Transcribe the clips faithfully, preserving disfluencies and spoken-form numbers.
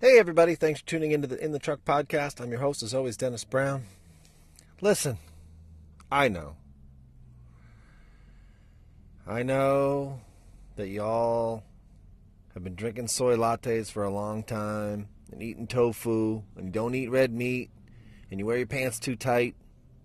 Hey everybody, thanks for tuning into the In the Truck podcast. I'm your host, as always, Dennis Brown. Listen, I know. I know that y'all have been drinking soy lattes for a long time and eating tofu and you don't eat red meat and you wear your pants too tight.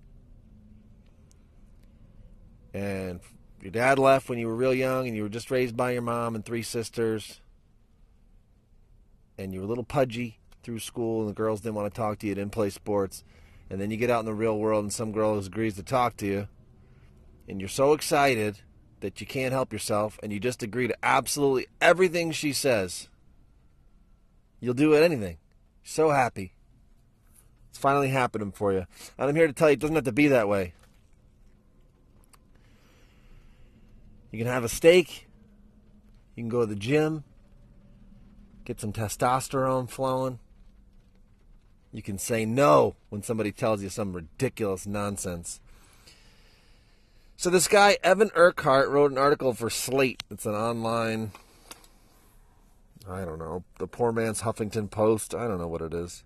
And your dad left when you were real young and you were just raised by your mom and three sisters. And you were a little pudgy through school and the girls didn't want to talk to you, didn't play sports. And then you get out in the real world and some girl agrees to talk to you. And you're so excited that you can't help yourself and you just agree to absolutely everything she says. You'll do anything. You're so happy. It's finally happening for you. And I'm here to tell you it doesn't have to be that way. You can have a steak. You can go to the gym. Get some testosterone flowing. You can say no when somebody tells you some ridiculous nonsense. So this guy, Evan Urquhart, wrote an article for Slate. It's an online, I don't know, the poor man's Huffington Post. I don't know what it is.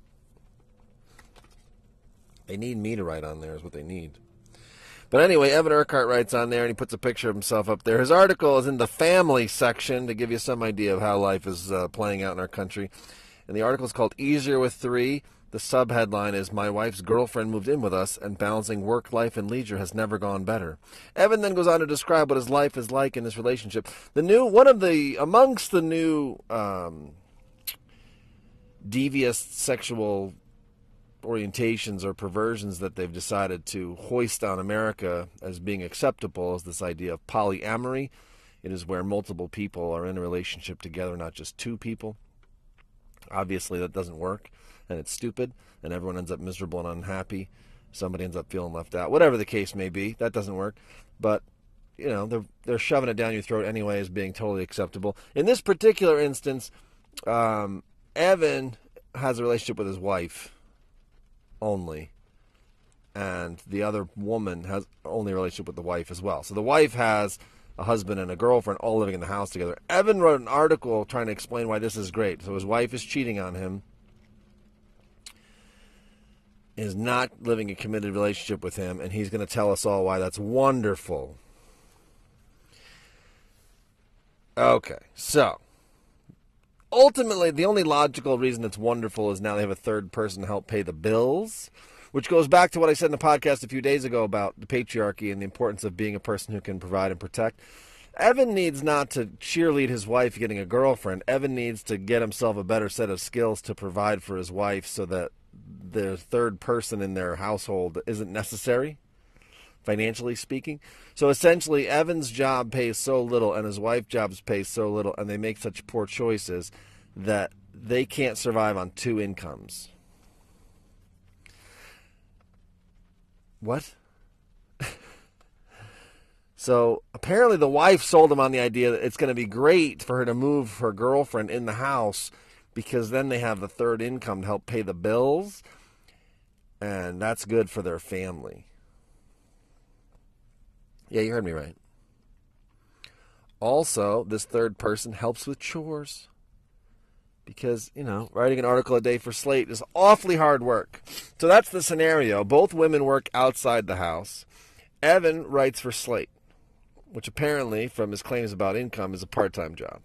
They need me to write on there is what they need. But anyway, Evan Urquhart writes on there, and he puts a picture of himself up there. His article is in the family section to give you some idea of how life is uh, playing out in our country. And the article is called Easier with Three. The subheadline is, My Wife's Girlfriend Moved In With Us, and Balancing Work, Life, and Leisure Has Never Gone Better. Evan then goes on to describe what his life is like in this relationship. The new, one of the, amongst the new um, devious sexual orientations or perversions that they've decided to hoist on America as being acceptable is this idea of polyamory. It is where multiple people are in a relationship together, not just two people. Obviously, that doesn't work, and it's stupid, and everyone ends up miserable and unhappy. Somebody ends up feeling left out. Whatever the case may be, that doesn't work. But, you know, they're, they're shoving it down your throat anyway as being totally acceptable. In this particular instance, um, Evan has a relationship with his wife only, and the other woman has only a relationship with the wife as well. So the wife has a husband and a girlfriend all living in the house together. Evan wrote an article trying to explain why this is great. So his wife is cheating on him, is not living a committed relationship with him, and he's going to tell us all why that's wonderful. Okay, so ultimately, the only logical reason it's wonderful is now they have a third person to help pay the bills, which goes back to what I said in the podcast a few days ago about the patriarchy and the importance of being a person who can provide and protect. Evan needs not to cheerlead his wife getting a girlfriend. Evan needs to get himself a better set of skills to provide for his wife so that the third person in their household isn't necessary, financially speaking. So essentially, Evan's job pays so little and his wife's job pays so little, and they make such poor choices that they can't survive on two incomes. What? So apparently the wife sold him on the idea that it's going to be great for her to move her girlfriend in the house because then they have the third income to help pay the bills, and that's good for their family. Yeah, you heard me right. Also, this third person helps with chores. Because, you know, writing an article a day for Slate is awfully hard work. So that's the scenario. Both women work outside the house. Evan writes for Slate, which apparently, from his claims about income, is a part-time job.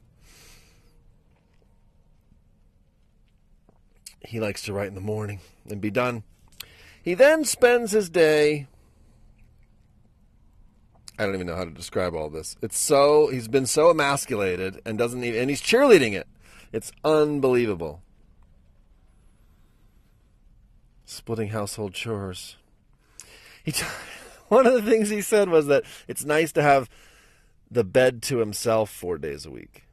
He likes to write in the morning and be done. He then spends his day... I don't even know how to describe all this. It's so, he's been so emasculated and doesn't even, and he's cheerleading it. It's unbelievable. Splitting household chores. He, one of the things he said was that it's nice to have the bed to himself four days a week.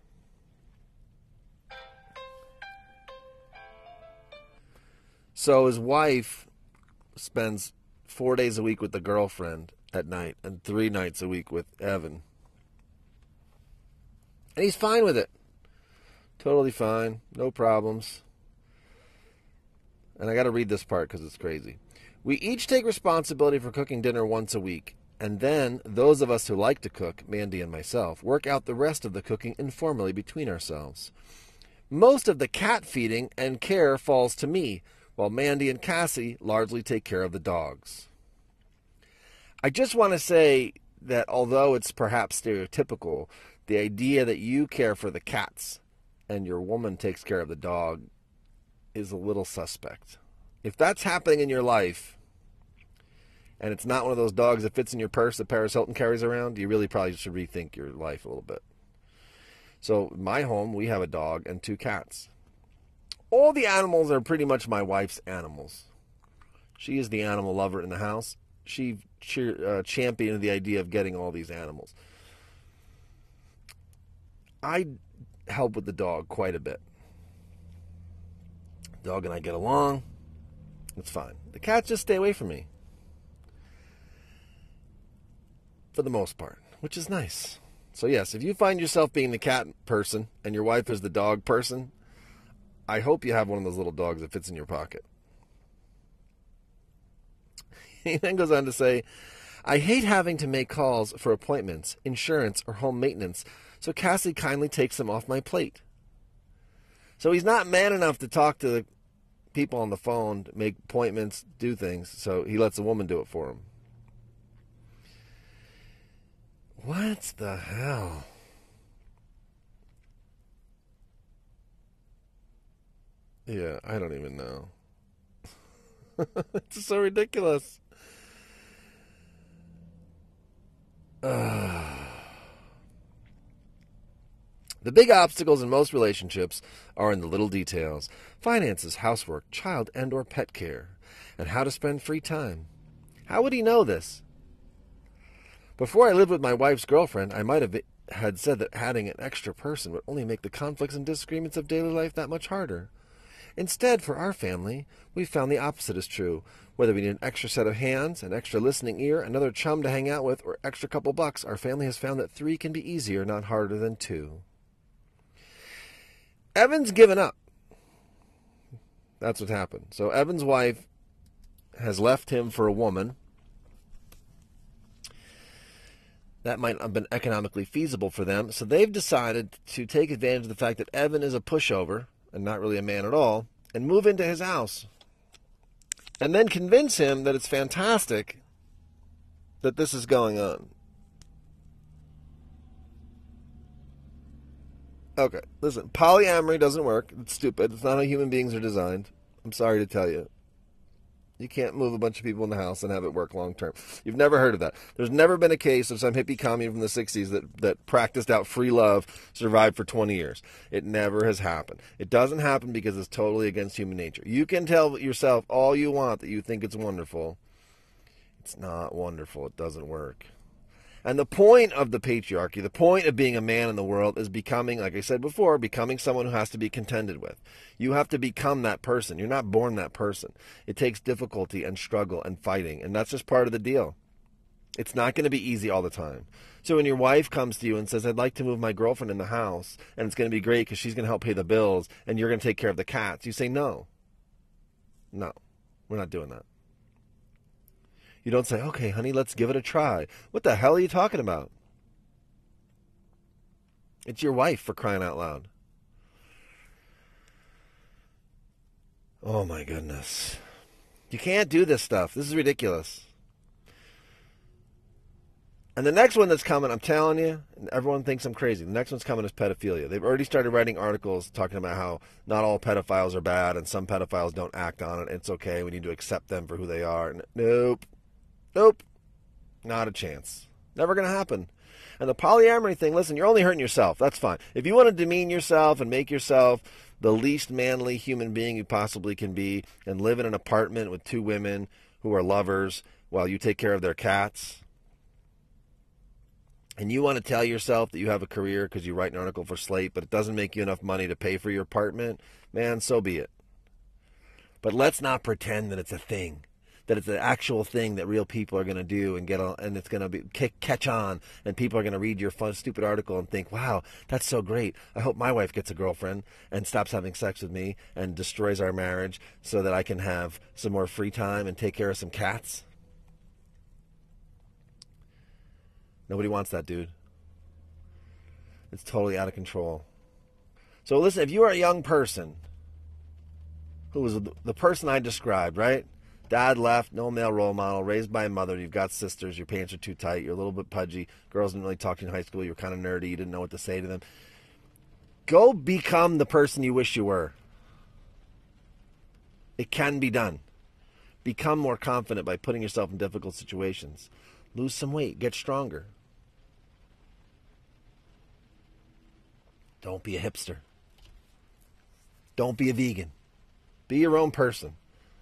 So his wife spends four days a week with the girlfriend at night and three nights a week with Evan. And he's fine with it. Totally fine. No problems. And I got to read this part because it's crazy. We each take responsibility for cooking dinner once a week. And then, those of us who like to cook, Mandy and myself, work out the rest of the cooking informally between ourselves. Most of the cat feeding and care falls to me, while Mandy and Cassie largely take care of the dogs. I just want to say that although it's perhaps stereotypical, the idea that you care for the cats and your woman takes care of the dog is a little suspect. If that's happening in your life, and it's not one of those dogs that fits in your purse that Paris Hilton carries around, you really probably should rethink your life a little bit. So in my home, we have a dog and two cats. All the animals are pretty much my wife's animals. She is the animal lover in the house. She cheer, uh, championed the idea of getting all these animals. I help with the dog quite a bit. The dog and I get along. It's fine. The cats just stay away from me. For the most part, which is nice. So yes, if you find yourself being the cat person and your wife is the dog person, I hope you have one of those little dogs that fits in your pocket. He then goes on to say, I hate having to make calls for appointments, insurance, or home maintenance, so Cassie kindly takes them off my plate. So he's not man enough to talk to the people on the phone, make appointments, do things, so he lets a woman do it for him. What the hell? Yeah, I don't even know. It's so ridiculous. Uh, the big obstacles in most relationships are in the little details. Finances, housework, child and or pet care, and how to spend free time. How would he know this? Before I lived with my wife's girlfriend, I might have had said that adding an extra person would only make the conflicts and disagreements of daily life that much harder. Instead, for our family, we found the opposite is true. Whether we need an extra set of hands, an extra listening ear, another chum to hang out with, or extra couple bucks, our family has found that three can be easier, not harder than two. Evan's given up. That's what happened. So Evan's wife has left him for a woman. That might not have been economically feasible for them, so they've decided to take advantage of the fact that Evan is a pushover, and not really a man at all, and move into his house. And then convince him that it's fantastic that this is going on. Okay, listen, polyamory doesn't work. It's stupid. It's not how human beings are designed. I'm sorry to tell you. You can't move a bunch of people in the house and have it work long term. You've never heard of that. There's never been a case of some hippie commune from the sixties that, that practiced out free love, survived for twenty years. It never has happened. It doesn't happen because it's totally against human nature. You can tell yourself all you want that you think it's wonderful. It's not wonderful. It doesn't work. And the point of the patriarchy, the point of being a man in the world is becoming, like I said before, becoming someone who has to be contended with. You have to become that person. You're not born that person. It takes difficulty and struggle and fighting, and that's just part of the deal. It's not going to be easy all the time. So when your wife comes to you and says, I'd like to move my girlfriend in the house, and it's going to be great because she's going to help pay the bills, and you're going to take care of the cats, you say, no. No, we're not doing that. You don't say, okay, honey, let's give it a try. What the hell are you talking about? It's your wife, for crying out loud. Oh, my goodness. You can't do this stuff. This is ridiculous. And the next one that's coming, I'm telling you, and everyone thinks I'm crazy. The next one's coming is pedophilia. They've already started writing articles talking about how not all pedophiles are bad and some pedophiles don't act on it. It's okay. We need to accept them for who they are. Nope. Nope. Not a chance. Never going to happen. And the polyamory thing, listen, you're only hurting yourself. That's fine. If you want to demean yourself and make yourself the least manly human being you possibly can be and live in an apartment with two women who are lovers while you take care of their cats, and you want to tell yourself that you have a career because you write an article for Slate, but it doesn't make you enough money to pay for your apartment, man, so be it. But let's not pretend that it's a thing. That it's an actual thing that real people are going to do and get on, and it's going to be catch on, and people are going to read your fun, stupid article and think, wow, that's so great. I hope my wife gets a girlfriend and stops having sex with me and destroys our marriage so that I can have some more free time and take care of some cats. Nobody wants that, dude. It's totally out of control. So listen, if you are a young person who was the person I described, right? Dad left, no male role model, raised by a mother, you've got sisters, your pants are too tight, you're a little bit pudgy, girls didn't really talk to you in high school, you were kind of nerdy, you didn't know what to say to them. Go become the person you wish you were. It can be done. Become more confident by putting yourself in difficult situations. Lose some weight, get stronger. Don't be a hipster. Don't be a vegan. Be your own person.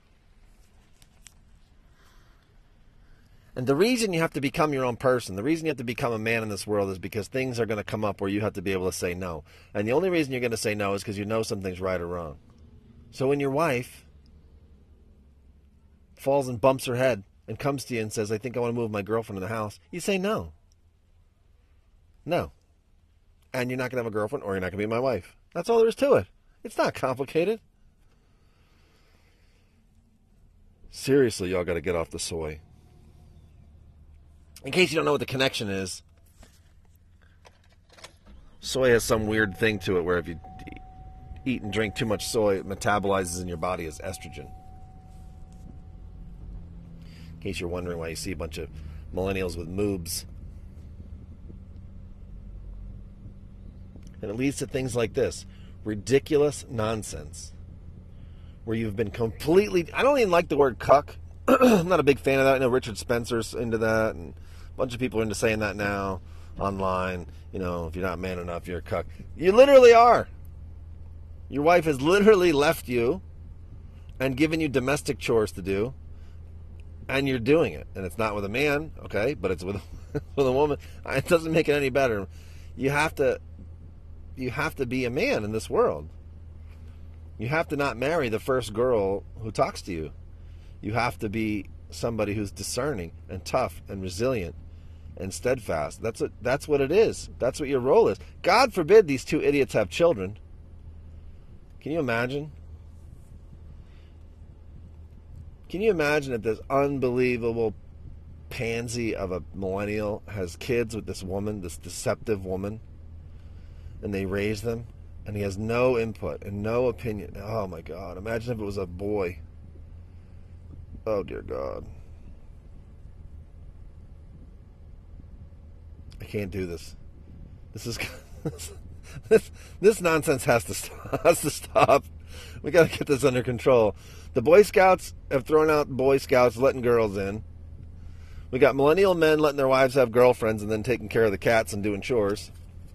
And the reason you have to become your own person, the reason you have to become a man in this world is because things are going to come up where you have to be able to say no. And the only reason you're going to say no is because you know something's right or wrong. So when your wife falls and bumps her head and comes to you and says, I think I want to move my girlfriend in the house, you say no. No. And you're not going to have a girlfriend or you're not going to be my wife. That's all there is to it. It's not complicated. Seriously, y'all got to get off the soy. In case you don't know what the connection is, soy has some weird thing to it where if you eat and drink too much soy, it metabolizes in your body as estrogen. In case you're wondering why you see a bunch of millennials with moobs. And it leads to things like this. Ridiculous nonsense. Where you've been completely... I don't even like the word cuck. I'm not a big fan of that. I know Richard Spencer's into that, and a bunch of people are into saying that now online. You know, if you're not man enough, you're a cuck. You literally are. Your wife has literally left you and given you domestic chores to do, and you're doing it. And it's not with a man, okay, but it's with, with a woman. It doesn't make it any better. You have to, you have to be a man in this world. You have to not marry the first girl who talks to you. You have to be somebody who's discerning and tough and resilient and steadfast. That's what, that's what it is. That's what your role is. God forbid these two idiots have children. Can you imagine? Can you imagine that this unbelievable pansy of a millennial has kids with this woman, this deceptive woman, and they raise them, and he has no input and no opinion? Oh my God. Imagine if it was a boy. Oh dear God. I can't do this. This is this this nonsense has to stop. Has to stop. We got to get this under control. The Boy Scouts have thrown out Boy Scouts letting girls in. We got millennial men letting their wives have girlfriends and then taking care of the cats and doing chores.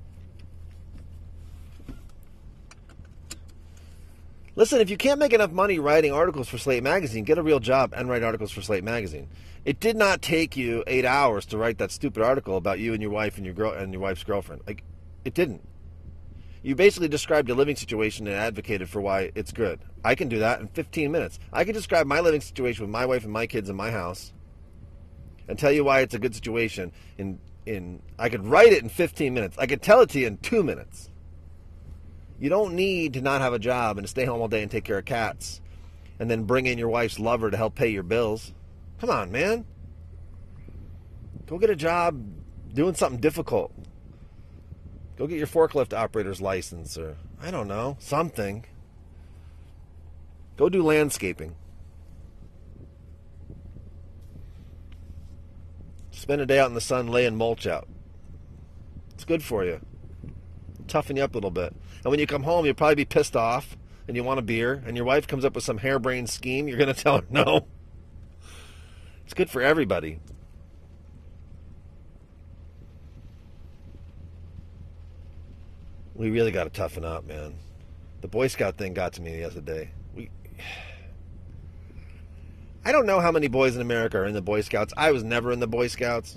Listen, if you can't make enough money writing articles for Slate Magazine, get a real job and write articles for Slate Magazine. It did not take you eight hours to write that stupid article about you and your wife and your girl and your wife's girlfriend. Like, it didn't. You basically described your living situation and advocated for why it's good. I can do that in fifteen minutes. I can describe my living situation with my wife and my kids in my house and tell you why it's a good situation. In in I could write it in fifteen minutes. I could tell it to you in two minutes. You don't need to not have a job and to stay home all day and take care of cats and then bring in your wife's lover to help pay your bills. Come on, man. Go get a job doing something difficult. Go get your forklift operator's license or, I don't know, something. Go do landscaping. Spend a day out in the sun laying mulch out. It's good for you. Toughen you up a little bit. And when you come home, you'll probably be pissed off and you want a beer, and your wife comes up with some harebrained scheme. You're going to tell her no. It's good for everybody. We really got to toughen up, man. The Boy Scout thing got to me the other day. We, I don't know how many boys in America are in the Boy Scouts. I was never in the Boy Scouts.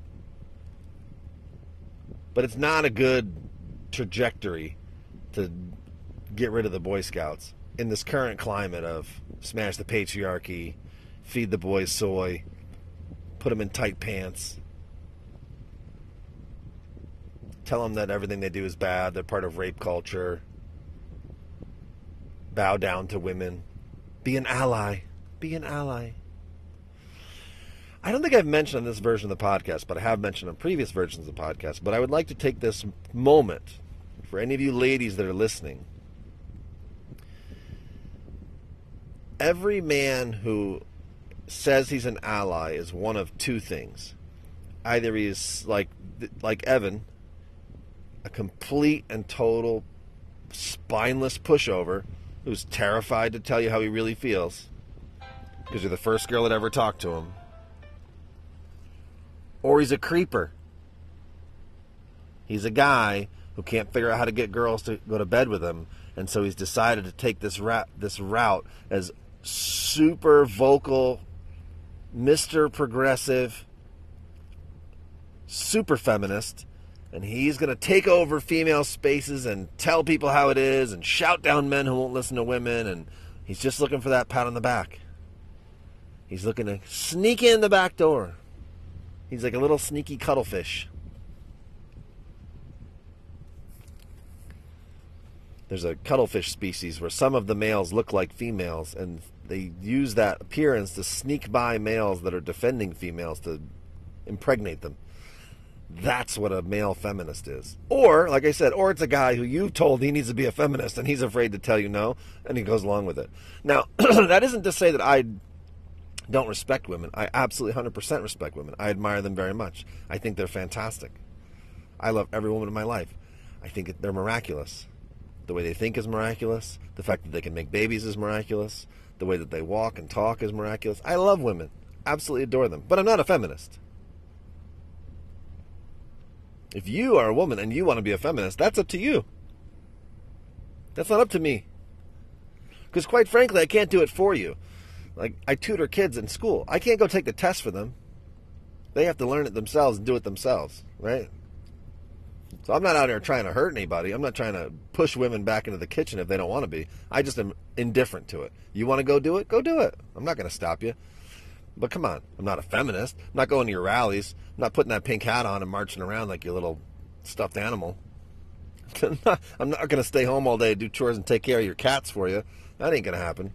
But it's not a good trajectory to get rid of the Boy Scouts in this current climate of smash the patriarchy, feed the boys soy, put them in tight pants, tell them that everything they do is bad, they're part of rape culture, bow down to women, be an ally, be an ally. I don't think I've mentioned on this version of the podcast, but I have mentioned on previous versions of the podcast, but I would like to take this moment for any of you ladies that are listening, every man who says he's an ally is one of two things. Either he's like like Evan, a complete and total spineless pushover who's terrified to tell you how he really feels because you're the first girl that ever talked to him. Or he's a creeper. He's a guy who can't figure out how to get girls to go to bed with him, and so he's decided to take this route, this route as super vocal, Mister Progressive, super feminist, and he's going to take over female spaces and tell people how it is and shout down men who won't listen to women, and he's just looking for that pat on the back. He's looking to sneak in the back door. He's like a little sneaky cuttlefish. There's a cuttlefish species where some of the males look like females, and they use that appearance to sneak by males that are defending females to impregnate them. That's what a male feminist is. Or, like I said, or it's a guy who you told he needs to be a feminist and he's afraid to tell you no, and he goes along with it. Now, that isn't to say that I don't respect women. I absolutely one hundred percent respect women. I admire them very much. I think they're fantastic. I love every woman in my life. I think they're miraculous. The way they think is miraculous. The fact that they can make babies is miraculous. The way that they walk and talk is miraculous. I love women. Absolutely adore them. But I'm not a feminist. If you are a woman and you want to be a feminist, that's up to you. That's not up to me. Because quite frankly, I can't do it for you. Like, I tutor kids in school. I can't go take the test for them. They have to learn it themselves and do it themselves, right? So I'm not out here trying to hurt anybody. I'm not trying to push women back into the kitchen if they don't want to be. I just am indifferent to it. You want to go do it? Go do it. I'm not going to stop you. But come on, I'm not a feminist. I'm not going to your rallies. I'm not putting that pink hat on and marching around like your little stuffed animal. I'm not, I'm not going to stay home all day, do chores, and take care of your cats for you. That ain't going to happen.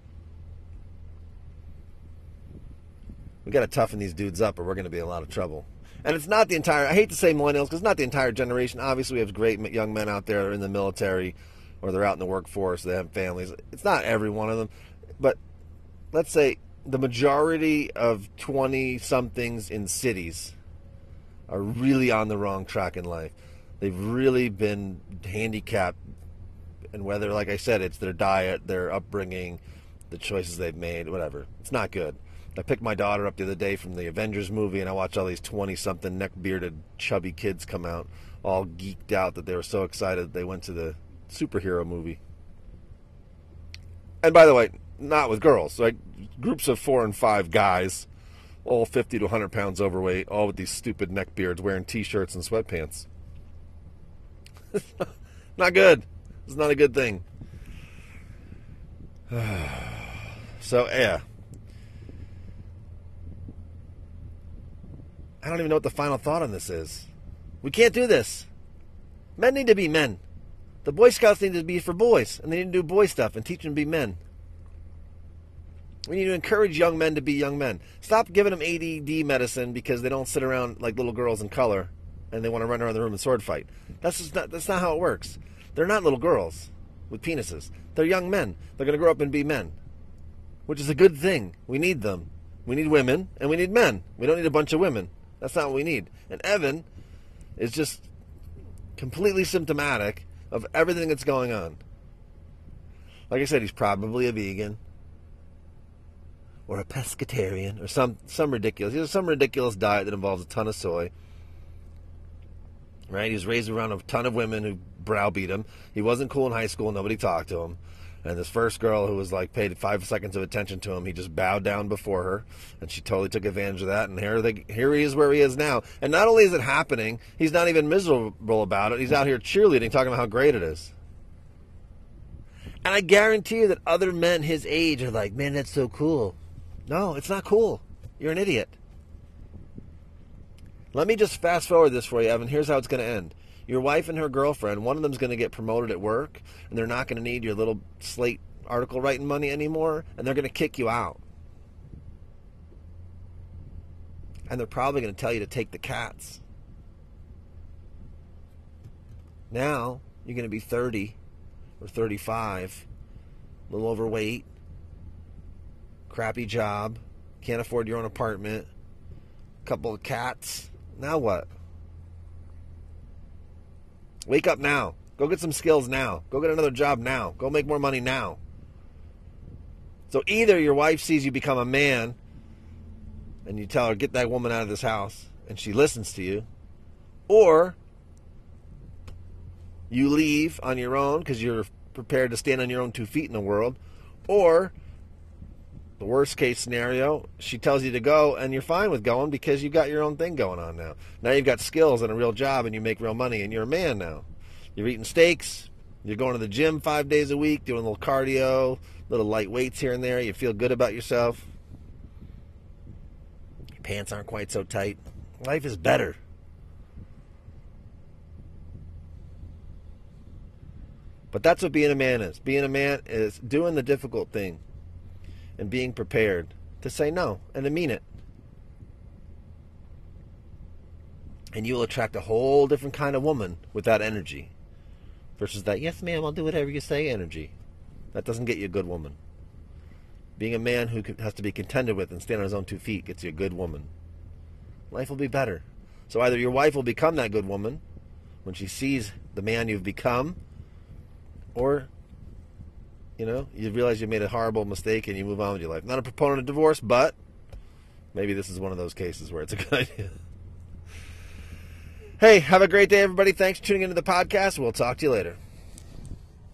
We got to toughen these dudes up or we're going to be in a lot of trouble. And it's not the entire, I hate to say millennials because it's not the entire generation. Obviously, we have great young men out there in the military or they're out in the workforce. They have families. It's not every one of them. But let's say the majority of twenty-somethings in cities are really on the wrong track in life. They've really been handicapped. And whether, like I said, it's their diet, their upbringing, the choices they've made, whatever. It's not good. I picked my daughter up the other day from the Avengers movie, and I watched all these twenty-something neck-bearded, chubby kids come out, all geeked out that they were so excited they went to the superhero movie. And by the way, not with girls. Like groups of four and five guys, all fifty to one hundred pounds overweight, all with these stupid neck beards, wearing T-shirts and sweatpants. Not good. It's not a good thing. So, yeah. I don't even know what the final thought on this is. We can't do this. Men need to be men. The Boy Scouts need to be for boys, and they need to do boy stuff and teach them to be men. We need to encourage young men to be young men. Stop giving them A D D medicine because they don't sit around like little girls in color and they want to run around the room and sword fight. That's just not, that's not how it works. They're not little girls with penises. They're young men. They're going to grow up and be men, which is a good thing. We need them. We need women, and we need men. We don't need a bunch of women. That's not what we need. And Evan is just completely symptomatic of everything that's going on. Like I said, he's probably a vegan or a pescatarian or some some ridiculous. He has some ridiculous diet that involves a ton of soy. Right? He was raised around a ton of women who browbeat him. He wasn't cool in high school. Nobody talked to him. And this first girl who was like paid five seconds of attention to him, he just bowed down before her, and she totally took advantage of that. And here they, here he is where he is now. And not only is it happening, he's not even miserable about it. He's out here cheerleading, talking about how great it is. And I guarantee you that other men his age are like, man, that's so cool. No, it's not cool. You're an idiot. Let me just fast forward this for you, Evan. Here's how it's going to end. Your wife and her girlfriend, one of them's going to get promoted at work, and they're not going to need your little Slate article writing money anymore, and they're going to kick you out. And they're probably going to tell you to take the cats. Now, You're going to be thirty or thirty-five, a little overweight, crappy job, can't afford your own apartment, a couple of cats. Now what? Wake up now. Go get some skills now. Go get another job now. Go make more money now. So either your wife sees you become a man and you tell her, get that woman out of this house, and she listens to you, or you leave on your own because you're prepared to stand on your own two feet in the world, or the worst case scenario, she tells you to go and you're fine with going because you've got your own thing going on now. Now you've got skills and a real job and you make real money and you're a man now. You're eating steaks, you're going to the gym five days a week, doing a little cardio, little light weights here and there. You feel good about yourself. Your pants aren't quite so tight. Life is better. But that's what being a man is. Being a man is doing the difficult thing and being prepared to say no and to mean it. And you will attract a whole different kind of woman with that energy versus that, yes, ma'am, I'll do whatever you say energy. That doesn't get you a good woman. Being a man who has to be contended with and stand on his own two feet gets you a good woman. Life will be better. So either your wife will become that good woman when she sees the man you've become, or, you know, you realize you made a horrible mistake and you move on with your life. Not a proponent of divorce, but maybe this is one of those cases where it's a good idea. Hey, have a great day, everybody. Thanks for tuning into the podcast. We'll talk to you later.